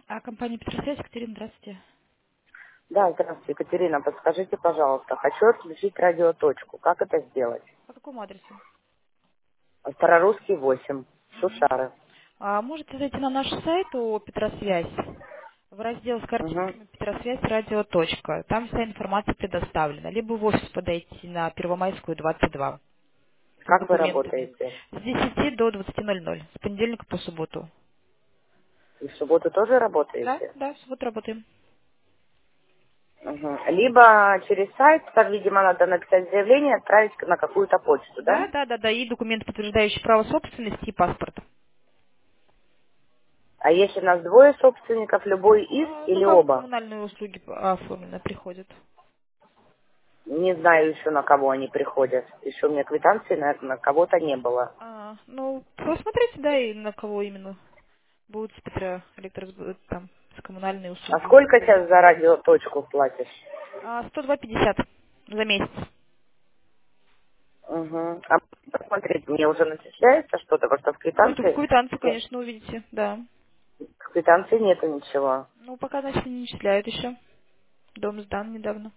Компания Петросвязь, Екатерина, здравствуйте. Да, здравствуйте, Екатерина. Подскажите, пожалуйста, хочу отключить радиоточку. Как это сделать? По какому адресу? Старорусский 8, Мгм. Шушары. Можете зайти на наш сайт о Петросвязь, в раздел с Угу. картинками Петросвязь радио. Точка. Там вся информация предоставлена. Либо в офис подойти на Первомайскую, 22 с Как вы документами. работаете? С 10 до 20:00, с понедельника по субботу. И в субботу тоже Да, работаете? да, в субботу работаем. Угу. Либо через сайт, так, видимо, надо написать заявление, отправить на какую-то почту, Да, да? да, да, да, и документ, подтверждающий право собственности и паспорт. А если у нас двое собственников, любой из Ну или как оба? коммунальные услуги оформлено приходят? Не знаю еще, на кого они приходят. Еще у меня квитанции, наверное, на кого-то не было. Ну, посмотрите, да, и на кого именно будут с Петра там, с коммунальные А услуги сколько оформлять. сейчас за радиоточку платишь? 102,50 за месяц. Угу. А посмотрите, мне уже начисляется что-то, потому что в Ну, это в квитанции квитанции, нет. конечно, увидите, да. В квитанции нету ничего. Ну, пока, значит, не начисляют еще. Дом сдан недавно.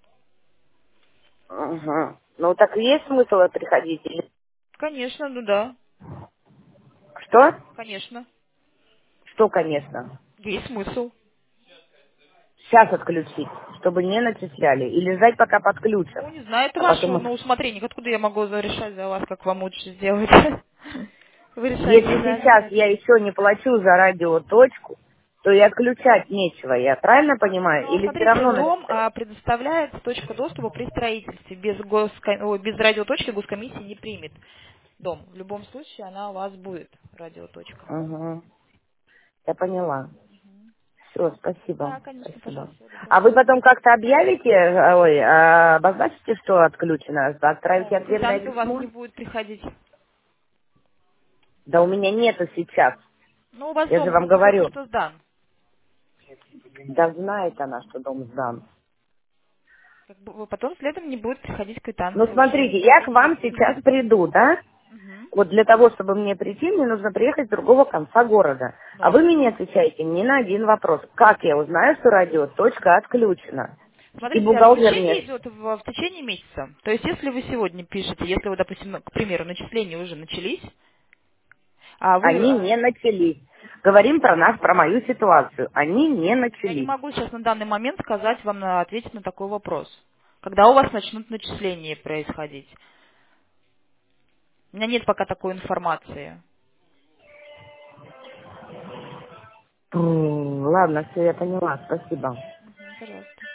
Угу. Ну так и есть смысл приходить? Или... Конечно, ну да, Что? конечно. Что, конечно? Есть смысл. Сейчас отключить, чтобы не начисляли. Или ждать, пока Ну, подключат. не знаю, это А ваше, потом, ну, усмотрение. Откуда я могу решать за вас, как вам лучше сделать? Вы решаете если сами. сейчас я еще не плачу за радиоточку, то и отключать нечего. Я правильно понимаю? Ну, Или все смотрите, равно дом начисляют? предоставляет точку доступа при строительстве. Без радиоточки госкомиссия не примет дом. В любом случае она у вас будет, радиоточка. Угу. Я поняла. Все, спасибо. Да, конечно, Спасибо. пожалуйста, всего доброго. А вы потом как-то объявите, обозначите, что отключено, Ну, отправите ответное квитанция у вас письмо? не будет приходить. Да у меня нету сейчас. Ну, у вас Я же дом вам только говорю. что сдан. Да знает она, что дом сдан. Как бы потом следом не будет приходить Ну, квитанция уже смотрите, в я к течение вам месяца. сейчас приду, да? Мгм. Вот для того, чтобы мне прийти, мне нужно приехать с другого конца города. А Ну, вы мне отвечаете не на один вопрос. Как я узнаю, что радиоточка отключена? И смотрите, бухгалтер отключение мне... идет в течение месяца. То есть, если вы сегодня пишете, если вы, допустим, к примеру, начисления уже начались, а вы Они не начались. Говорим про нас, про мою ситуацию. Они не Я не начались. могу сейчас на данный момент сказать вам, ответить на такой вопрос. Когда у вас начнут начисления происходить? У меня нет пока такой информации. Ладно, все, я поняла. Спасибо. Мгм, пожалуйста.